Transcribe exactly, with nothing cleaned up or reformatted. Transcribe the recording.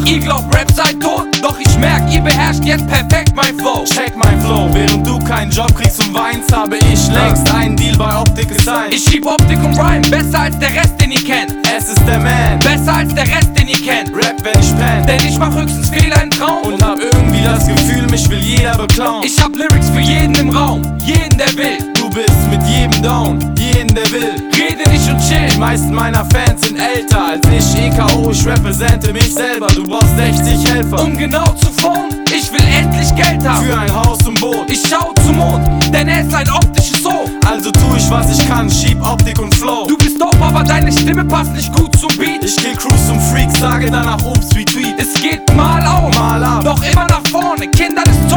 Ihr glaubt, Rap sei tot, doch ich merk, ihr beherrscht jetzt perfekt mein Flow. Check mein Flow, während du keinen Job kriegst und weinst, habe ich längst einen Deal bei Optik gesigned. Ich schieb Optik und Rhyme, besser als der Rest, den ihr kennt. Es ist der Man, Besser als der Rest, den ihr kennt. Rap, wenn ich pen, Denn ich mach höchstens Fehler im Traum und hab irgendwie das Gefühl, mich will jeder beklauen. Ich hab Lyrics für jeden im Raum, jeden der will. Du bist mit jedem down, jeden der will. Rede nicht und chill. Die meisten meiner Fans sind älter als ich, E K O, ich repräsente mich selber. Du brauchst sechzig Helfer, Um genau zu phone, ich will endlich Geld haben. für ein Haus und Boot. Ich schau zum Mond, denn er ist ein optisches So. Also tu ich, was ich kann, schieb Optik und Flow. Du bist dope, aber deine Stimme passt nicht gut zum Beat. Ich geh Cruise zum Freak, sage danach Obst wie Tweet. Es geht mal auf, Mal ab, doch immer nach vorne. Kinder des